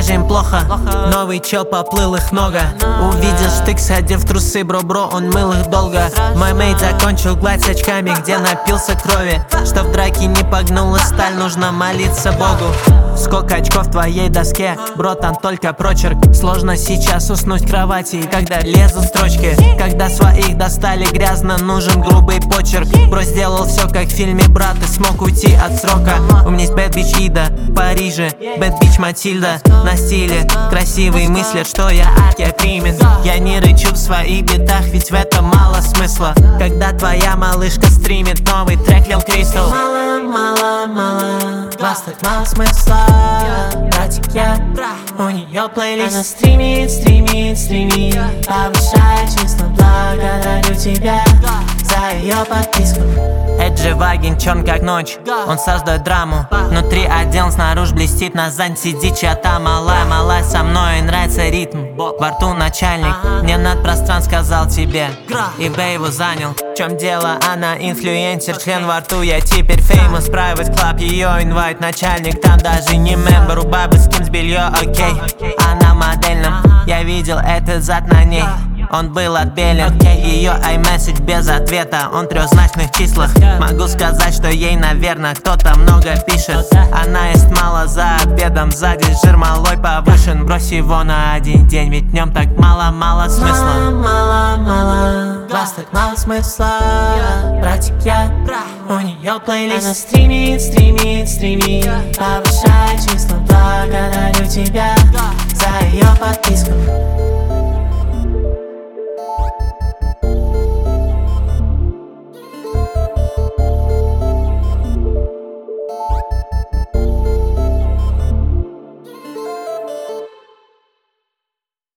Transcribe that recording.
им плохо. Новый чел поплыл, их много. Увидел штык, садив трусы, бро, он мыл их долго. Мой мейт закончил гладь с очками, где напился крови. Чтоб в драке не погнула сталь, нужно молиться Богу. Сколько очков в твоей доске, бро, там только прочерк. Сложно сейчас уснуть в кровати, когда лезут строчки. Когда своих достали грязно, нужен грубый почерк. Бро сделал все как в фильме «Брат» и смог уйти от срока. У меня есть bad bitch Ида в Париже, bad bitch Матильда на стиле. Красивые мыслят, что я примет. Я не рычу в своих битах, ведь в этом мало смысла. Когда твоя малышка стримит новый трек Lil Crystal. Мало, вас так мало смысла. Братик, я, у нее плейлист. Она стримит, повышает числа. Благодарю тебя за ее подписку. Эджи Вагин, черн как ночь, он создает драму. Внутри отдел, снаружи блестит, на зань сидит чья-то малая со мной нравится ритм, во рту начальник. Мне надпространство сказал тебе, и Бэй его занял. В чем дело, она инфлюенсер, член во рту, я теперь famous. Private club, ее инвайт начальник, там даже не мембер. У бабы скинс белье, окей, она модельным. Я видел этот зад на ней, он был отбелен. Ее iMessage без ответа, он в трехзначных числах. Могу сказать, что ей, наверное, кто-то много пишет. Она ест мало за обедом, сзади жир малой повышен. Брось его на один день, ведь в нем так мало смысла. Мало, вас так мало смысла. Братик, я, у нее плейлист. Она стримит, повышает числа. Благодарю тебя за ее подписку.